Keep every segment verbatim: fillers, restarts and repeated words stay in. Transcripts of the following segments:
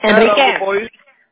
Hello, Enrique. boys.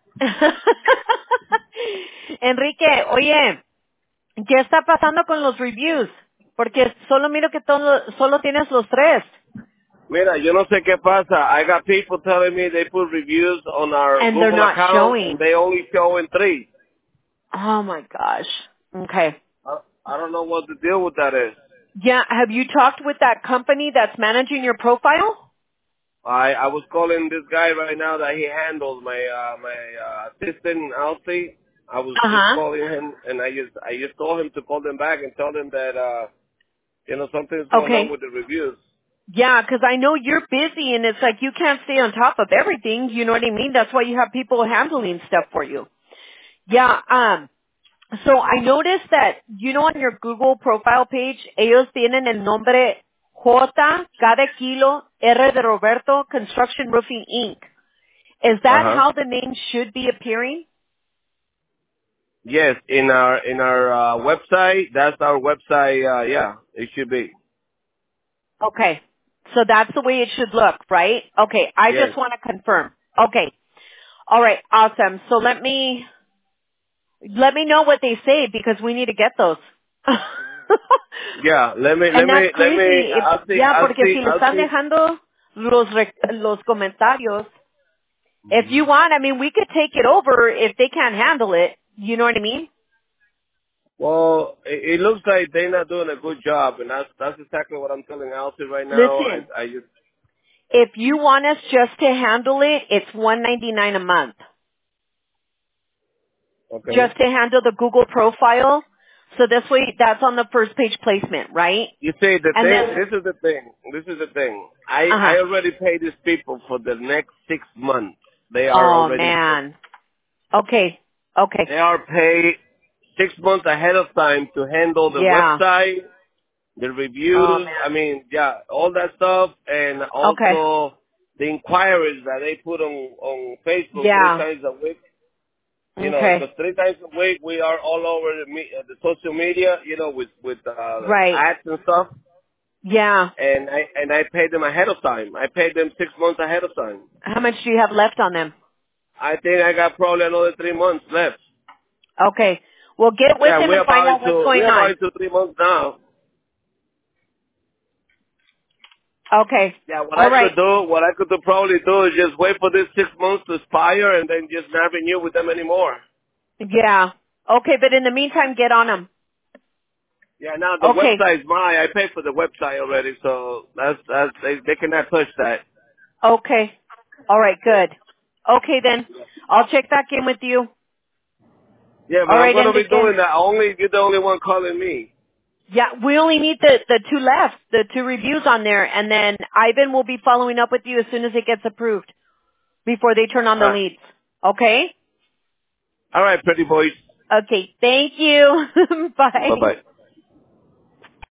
Enrique, oye, ¿qué está pasando con los reviews? Porque solo miro que todo, solo tienes los tres. Mira, yo no sé qué pasa. I got people telling me they put reviews on our And they're Google not account and showing. they only show in three. Oh my gosh. Okay. I, I don't know what the deal with that is. Yeah, have you talked with that company that's managing your profile? I I was calling this guy right now that he handles my uh my uh assistant Alfie. I was just Uh-huh. calling him and I just I just told him to call them back and tell them that uh you know something's going on Okay. with the reviews. Yeah, 'cause I know you're busy and it's like you can't stay on top of everything. You know what I mean? That's why you have people handling stuff for you. Yeah, um, so I noticed that, you know, on your Google profile page, ellos tienen el nombre J, cada kilo, R de Roberto, Construction Roofing Incorporated. Is Uh that huh. how the name should be appearing? Yes, in our in our uh, website, that's our website. Uh, yeah, it should be. Okay. So that's the way it should look, right? Okay. I Yes. just want to confirm. Okay. All right. Awesome. So let me, let me know what they say because we need to get those. Yeah. Let me And let that's me let me. crazy. If, I'll see. yeah, I'll porque see. si le I'll están see. dejando los rec- los comentarios, if you want, I mean, we could take it over if they can't handle it. You know what I mean? Well, it, it looks like they're not doing a good job, and that's that's exactly what I'm telling Alfie right now. I Listen, I just if you want us just to handle it, it's one ninety-nine a month. okay. Just to handle the Google profile. So this way, that's on the first page placement, right? You see, the And thing. then, This is the thing. This is the thing. I uh-huh. I already paid these people for the next six months. They are Oh already man. Okay. Okay. they are paid six months ahead of time to handle the Yeah. website, the Oh reviews, I man. mean, yeah, all that stuff, and Okay. also the inquiries that they put on on Facebook three Yeah. times a week. You know, Okay. because three times a week we are all over the, me- uh, the social media, you know, with with uh, Right. ads and stuff. Yeah. And I and I paid them ahead of time. I paid them six months ahead of time. How much do you have left on them? I think I got probably another three months left. Okay. Well, get with Yeah, him we're and find about out what's into going we're about on. into three months now. Okay. Yeah, what All I right. could do, what I could do probably do is just wait for this six months to expire and then just not renew with them anymore. Yeah. Okay, but in the meantime, get on them. Yeah, now the Okay. website's mine. I paid for the website already, so that's that's they they cannot push that. Okay. All right, good. Okay then. I'll check back in with you. Yeah, but All I'm right, gonna be Enrique. doing that. Only you're the only one calling me. Yeah, we only need the, the two left, the two reviews on there, and then Ivan will be following up with you as soon as it gets approved before they turn on All the right, leads. Okay? all right, pretty boys. Okay, thank you. Bye Bye. bye.